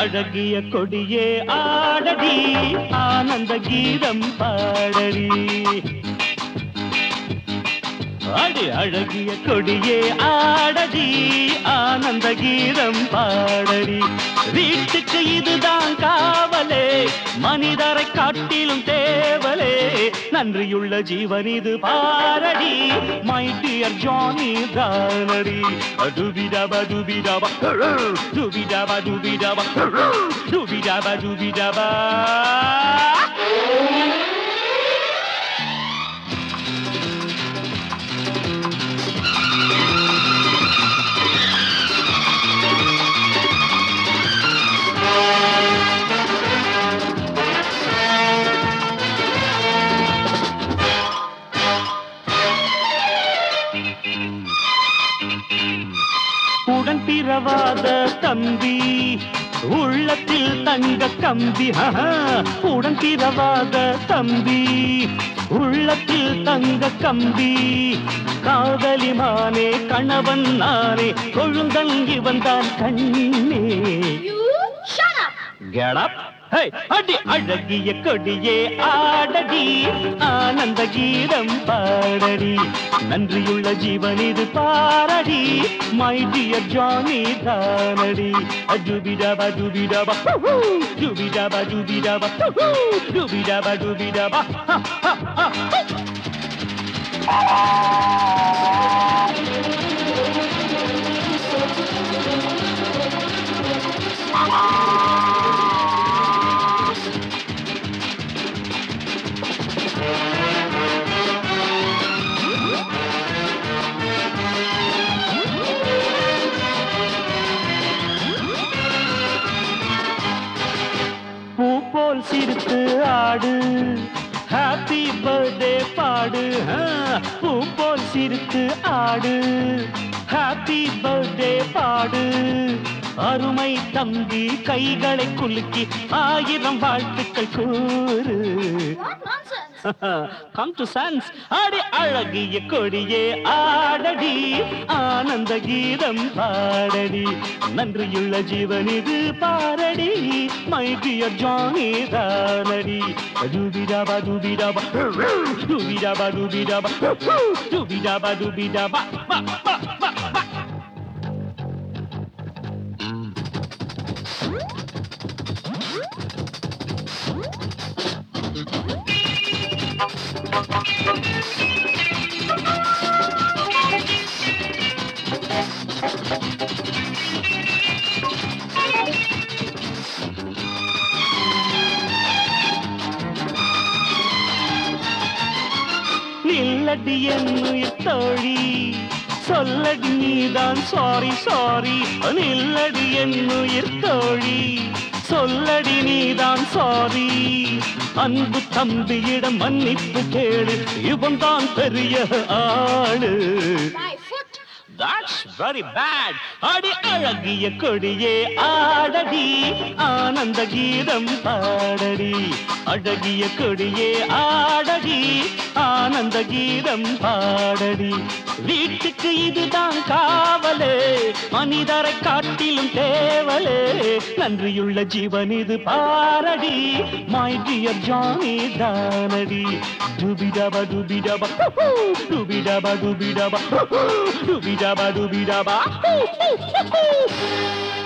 அழகிய கொடியே ஆடடி ஆனந்த கீதம் பாடடி அடி அழகிய கொடியே ஆடடி ஆனந்த கீதம் பாடடி வீட்டுக்கு இதுதான் காவலே மனிதரை காட்டிலும் தேவலே நன்றியுள்ள ஜீவன் இது பாரடி மை டியர் ஜானி தானடி டுபிடபா டுபிடபா டுபிடபா டுபிடபா டுபிடபா டுபிடபா உடன் பிறவாத தம்பி உள்ளத்தில் தங்க கம்பி உடன் பிறவாத தம்பி உள்ளத்தில் தங்க கம்பி காதலிமானே கணவன் நானே கொழுந்தன் இவன் தான் கண்ணே Get up! Hey, அடி அழகிய கொடியே ஆடடி ஆனந்த கீதம் பாடடி நன்றியுள்ள ஜீவன் இது பாரடி மை டியர் ஜானி தானடி டுபிடபா டுபிடபா டுபிடபா டுபிடபா டுபிடபா டுபிடபா பூ போல் சிரித்து ஆடு ஹாப்பி பர்த்டே பாடு பூ போல் சிரித்து ஆடு ஹாப்பி பர்த்டே பாடு அருமை தம்பி கைகளை குலுக்கி 1000 வாழ்த்துக்கள் கூறு Come to sense அடி அழகிய கொடியே ஆடடி ஆனந்த கீதம் பாடடி நன்றியுள்ள ஜீவன் இது பாரடி மை டியர் ஜானி தானடி டுபிடபா டுபிடபா டுபிடபா டுபிடபா டுபிடபா டுபிடபா நில்லடி என்னுயிர் தோழி சொல்லடி நீதான் சாரி சாரி நில்லடி என்னுயிர் தோழி சொல்லடி நீதான் சாரி அன்பு தம்பியிடம் மன்னிப்பு கேளு இவன் தான் பெரிய ஆளு That's very bad. அடி அழகிய கொடியே ஆடடி ஆனந்த கீதம் பாடடி அழகிய கொடியே ஆடடி ஆனந்த கீதம் பாடடி வீட்டுக்கு இதுதான் காவலே மனிதரை காட்டிலும் தேவலே நன்றியுள்ள ஜீவன் இது பாரடி மை டியர் ஜானி தானடி டுபிடபா டுபிடபா டுபிடபா டுபிடபா டுபிடபா டுபிடபா